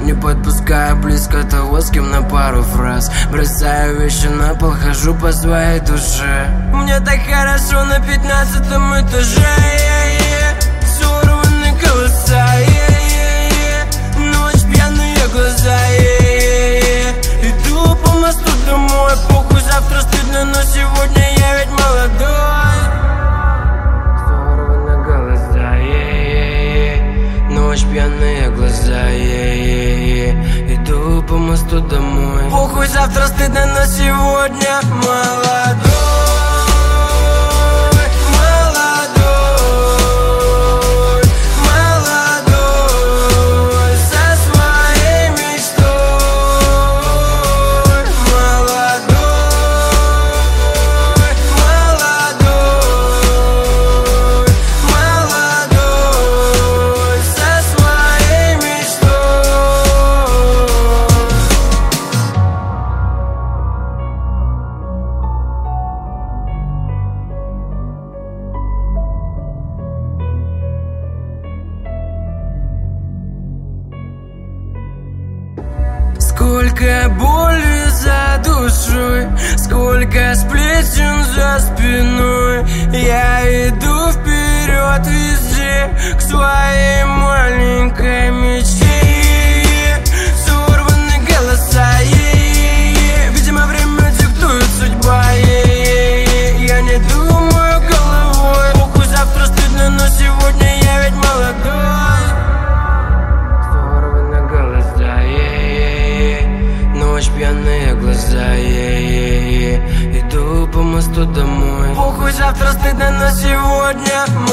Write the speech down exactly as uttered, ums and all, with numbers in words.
Не подпускаю близко того, с кем на пару фраз. Бросаю вещи на пол, хожу по своей душе. Мне так хорошо на пятнадцатом этаже. Сорваны голоса, ночь, пьяные глаза. Иду по мосту домой, похуй, завтра стыдно, но сегодня я ведь молодой. Сорваны глаза, ночь, пьяные глаза. Иду по мосту домой, похуй, завтра стыдно, но сегодня молодой. Сколько боли за душой, сколько сплетен за спиной. Я иду вперед везде, к своей маленькой мечте. Сорваны голоса, видимо, время диктует судьба. Я не думаю головой, похуй, завтра стыдно, но сегодня я ведь молодой. Пьяные глаза, иду по мосту домой, похуй, завтра стыдно, но сегодня